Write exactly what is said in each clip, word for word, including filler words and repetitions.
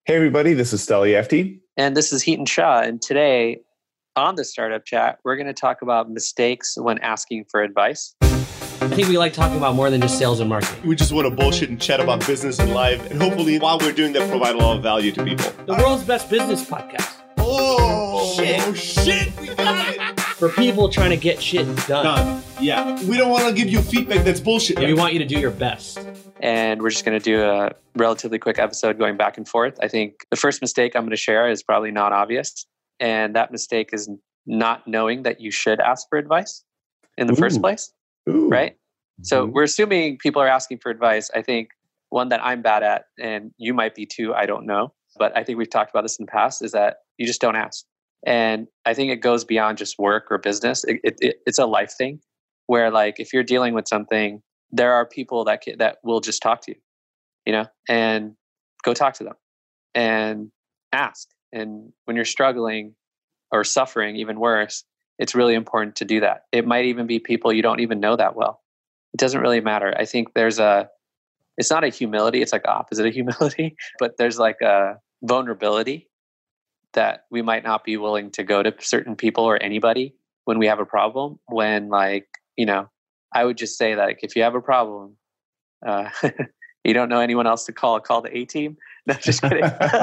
Hey, everybody, this is Steli Efti. And this is Heaton Shah. And today on the Startup Chat, we're going to talk about mistakes when asking for advice. I think we like talking about more than just sales and marketing. We just want to bullshit and chat about business and life. And hopefully, while we're doing that, provide a lot of value to people. The world's best business podcast. Oh, shit. Oh, shit. We got it. For people trying to get shit done. Done. Yeah. We don't want to give you feedback that's bullshit. Yeah, we want you to do your best. And we're just going to do a relatively quick episode going back and forth. I think the first mistake I'm going to share is probably not obvious. And that mistake is not knowing that you should ask for advice in the Ooh. first place. Ooh. Right? So Mm-hmm. we're assuming people are asking for advice. I think one that I'm bad at, and you might be too, I don't know. But I think we've talked about this in the past, is that you just don't ask. And I think it goes beyond just work or business. It, it, it, it's a life thing where, like, if you're dealing with something, there are people that can, that will just talk to you, you know, and go talk to them and ask. And when you're struggling or suffering, even worse, it's really important to do that. It might even be people you don't even know that well. It doesn't really matter. I think there's a, it's not a humility. It's like the opposite of humility, but there's like a vulnerability that we might not be willing to go to certain people or anybody when we have a problem. When, like, you know, I would just say that, like, if you have a problem, uh, you don't know anyone else to call, call the A-team. No, just kidding.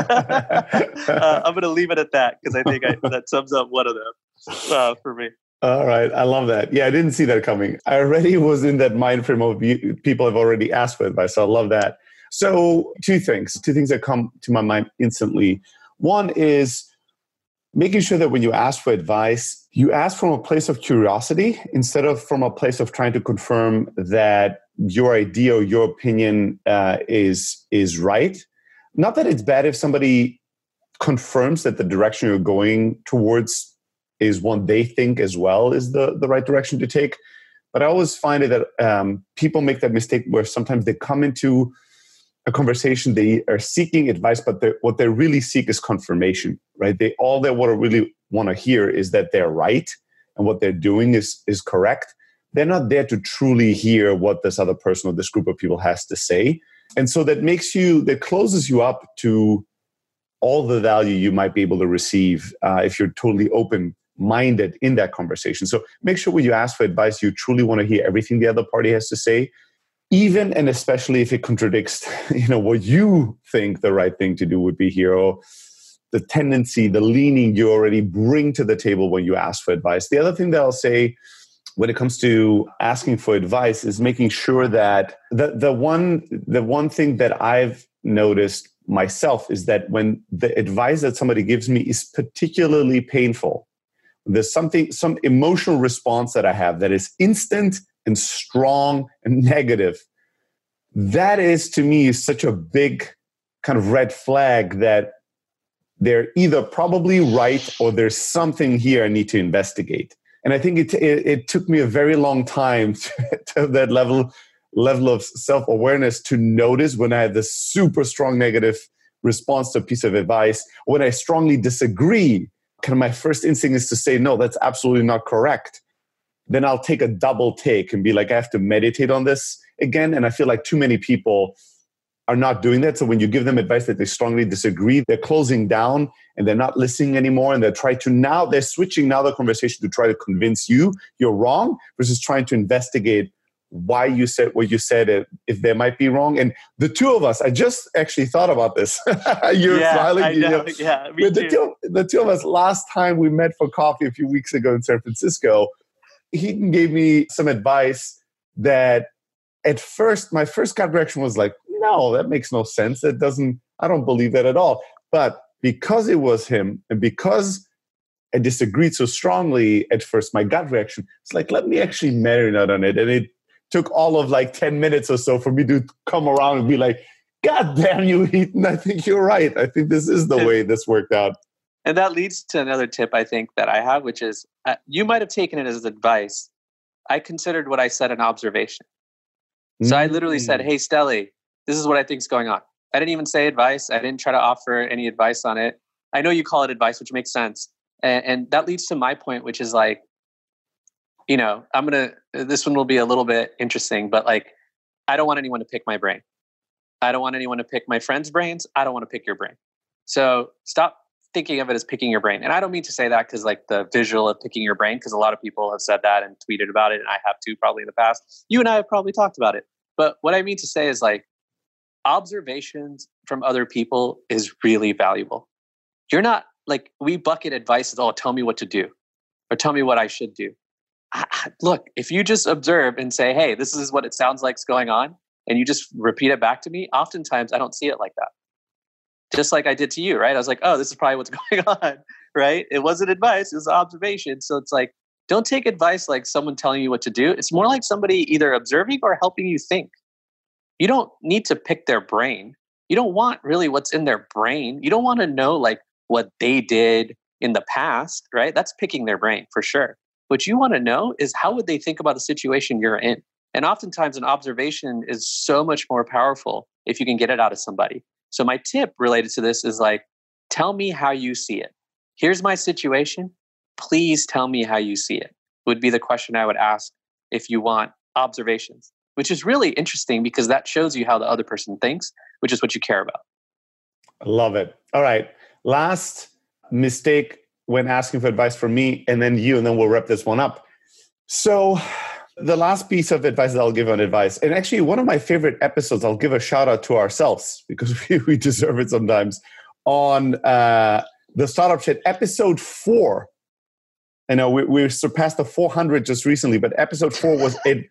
uh, I'm going to leave it at that because I think I, that sums up one of them uh, for me. All right. I love that. Yeah, I didn't see that coming. I already was in that mind frame of you, people have already asked for advice. So I love that. So two things, two things that come to my mind instantly. One is making sure that when you ask for advice, you ask from a place of curiosity instead of from a place of trying to confirm that your idea or your opinion uh, is, is right. Not that it's bad if somebody confirms that the direction you're going towards is one they think as well is the, the right direction to take. But I always find it that um, people make that mistake where sometimes they come into a conversation, they are seeking advice, but what they really seek is confirmation, right? They all they want to really want to hear is that they're right and what they're doing is, is correct. They're not there to truly hear what this other person or this group of people has to say. And so that makes you, that closes you up to all the value you might be able to receive uh, if you're totally open-minded in that conversation. So make sure when you ask for advice, you truly want to hear everything the other party has to say, even and especially if it contradicts, you know, what you think the right thing to do would be here, or the tendency, the leaning you already bring to the table when you ask for advice. The other thing that I'll say when it comes to asking for advice is making sure that the, the one the one thing that I've noticed myself is that when the advice that somebody gives me is particularly painful, there's something, some emotional response that I have that is instant and strong and negative. That is, to me, such a big kind of red flag that they're either probably right or there's something here I need to investigate. And I think it it, it took me a very long time to, to have that level level of self-awareness to notice when I had this super strong negative response to a piece of advice. When I strongly disagree, kind of my first instinct is to say, no, that's absolutely not correct. Then I'll take a double take and be like, I have to meditate on this again. And I feel like too many people are not doing that. So when you give them advice that they strongly disagree, they're closing down and they're not listening anymore. And they're trying to now, they're switching now the conversation to try to convince you you're wrong versus trying to investigate why you said what you said, if they might be wrong. And the two of us, I just actually thought about this. You're yeah, smiling. I know. You know. Yeah, me the, too. two, the two of us, last time we met for coffee a few weeks ago in San Francisco, Heaton gave me some advice that at first, my first gut reaction was like, no, that makes no sense. That doesn't, I don't believe that at all. But because it was him and because I disagreed so strongly at first, my gut reaction, it's like, let me actually marinate on it. And it took all of like ten minutes or so for me to come around and be like, God damn you, Heaton, I think you're right. I think this is the way this worked out. And that leads to another tip I think that I have, which is uh, you might have taken it as advice. I considered what I said an observation. So mm-hmm. I literally said, hey, Steli, this is what I think is going on. I didn't even say advice. I didn't try to offer any advice on it. I know you call it advice, which makes sense. And, and that leads to my point, which is like, you know, I'm going to, this one will be a little bit interesting, but like, I don't want anyone to pick my brain. I don't want anyone to pick my friend's brains. I don't want to pick your brain. So stop thinking of it as picking your brain. And I don't mean to say that because like the visual of picking your brain, because a lot of people have said that and tweeted about it. And I have too, probably in the past. You and I have probably talked about it. But what I mean to say is like observations from other people is really valuable. You're not like, we bucket advice as, oh, tell me what to do or tell me what I should do. I, look, if you just observe and say, hey, this is what it sounds like is going on, and you just repeat it back to me, oftentimes I don't see it like that. Just like I did to you, right? I was like, oh, this is probably what's going on, right? It wasn't advice, it was observation. So it's like, don't take advice like someone telling you what to do. It's more like somebody either observing or helping you think. You don't need to pick their brain. You don't want really what's in their brain. You don't want to know like what they did in the past, right? That's picking their brain for sure. What you want to know is how would they think about the situation you're in? And oftentimes an observation is so much more powerful if you can get it out of somebody. So my tip related to this is like, tell me how you see it. Here's my situation. Please tell me how you see it, would be the question I would ask if you want observations, which is really interesting because that shows you how the other person thinks, which is what you care about. I love it. All right. Last mistake when asking for advice from me and then you, and then we'll wrap this one up. So the last piece of advice that I'll give on advice, and actually one of my favorite episodes, I'll give a shout out to ourselves because we, we deserve it sometimes, on uh, the Startup Chat, episode four. I know we, we surpassed the four hundred just recently, but episode four was it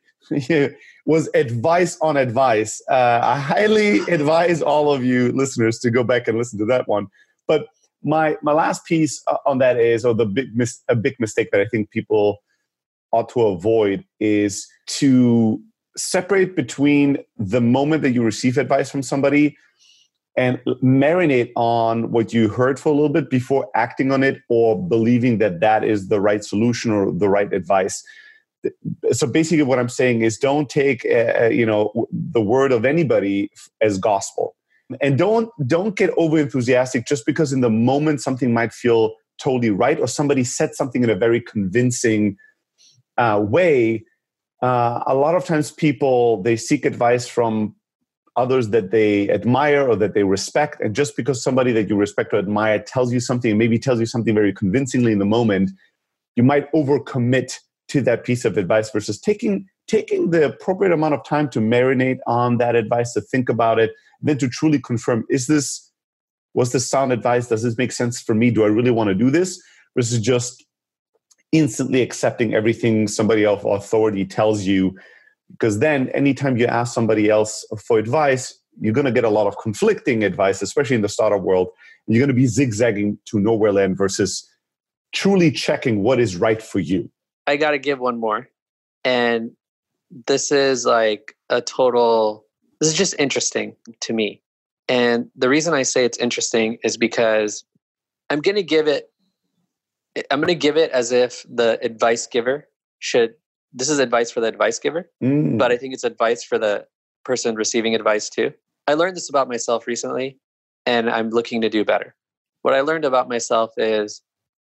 was advice on advice. Uh, I highly advise all of you listeners to go back and listen to that one. But my my last piece on that is, or the big mis- a big mistake that I think people ought to avoid is to separate between the moment that you receive advice from somebody and marinate on what you heard for a little bit before acting on it or believing that that is the right solution or the right advice. So basically what I'm saying is don't take uh, you know the word of anybody as gospel. And don't don't get over enthusiastic just because in the moment something might feel totally right or somebody said something in a very convincing uh, way. Uh, a lot of times people, they seek advice from others that they admire or that they respect. And just because somebody that you respect or admire tells you something, maybe tells you something very convincingly in the moment, you might overcommit to that piece of advice versus taking taking the appropriate amount of time to marinate on that advice, to think about it, then to truly confirm, is this, was this sound advice? Does this make sense for me? Do I really want to do this? Versus just instantly accepting everything somebody of authority tells you. Because then anytime you ask somebody else for advice, you're going to get a lot of conflicting advice, especially in the startup world. You're going to be zigzagging to nowhere land versus truly checking what is right for you. I got to give one more. And this is like a total, this is just interesting to me. And the reason I say it's interesting is because I'm going to give it, I'm going to give it as if the advice giver should, this is advice for the advice giver, mm. but I think it's advice for the person receiving advice too. I learned this about myself recently and I'm looking to do better. What I learned about myself is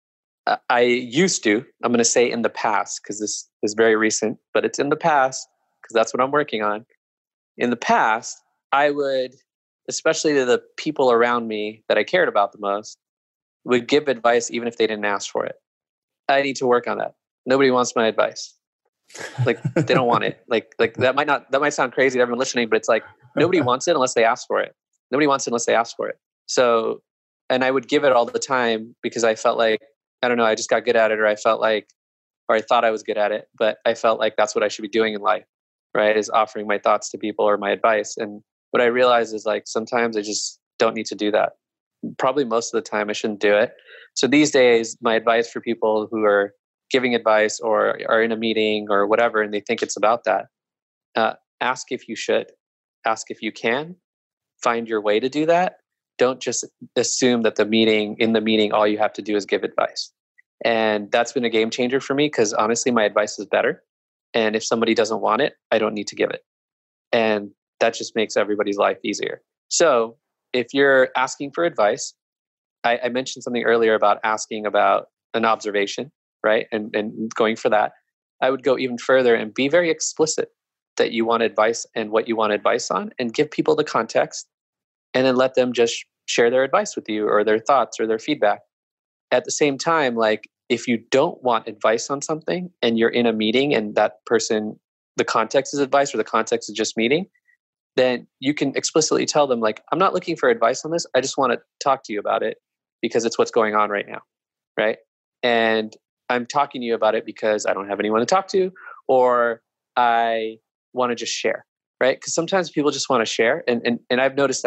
I used to, I'm going to say in the past, because this is very recent, but it's in the past, because that's what I'm working on. In the past, I would, especially to the people around me that I cared about the most, would give advice even if they didn't ask for it. I need to work on that. Nobody wants my advice. Like, they don't want it. Like, like that might not, that might sound crazy to everyone listening, but it's like, nobody wants it unless they ask for it. Nobody wants it unless they ask for it. So, and I would give it all the time because I felt like, I don't know, I just got good at it, or I felt like, or I thought I was good at it, but I felt like that's what I should be doing in life, right? Is offering my thoughts to people or my advice. And what I realized is like, sometimes I just don't need to do that. Probably most of the time I shouldn't do it. So these days, my advice for people who are giving advice or are in a meeting or whatever, and they think it's about that, uh, ask if you should, ask if you can, find your way to do that. Don't just assume that the meeting, in the meeting, all you have to do is give advice. And that's been a game changer for me because honestly, my advice is better. And if somebody doesn't want it, I don't need to give it. And that just makes everybody's life easier. So if you're asking for advice, I, I mentioned something earlier about asking about an observation, right? And, and going for that. I would go even further and be very explicit that you want advice and what you want advice on, and give people the context, and then let them just share their advice with you or their thoughts or their feedback. At the same time, like if you don't want advice on something and you're in a meeting and that person, the context is advice or the context is just meeting, then you can explicitly tell them like, I'm not looking for advice on this. I just want to talk to you about it because it's what's going on right now. Right. And I'm talking to you about it because I don't have anyone to talk to, or I want to just share. Right. Because sometimes people just want to share. And, and, and I've noticed that.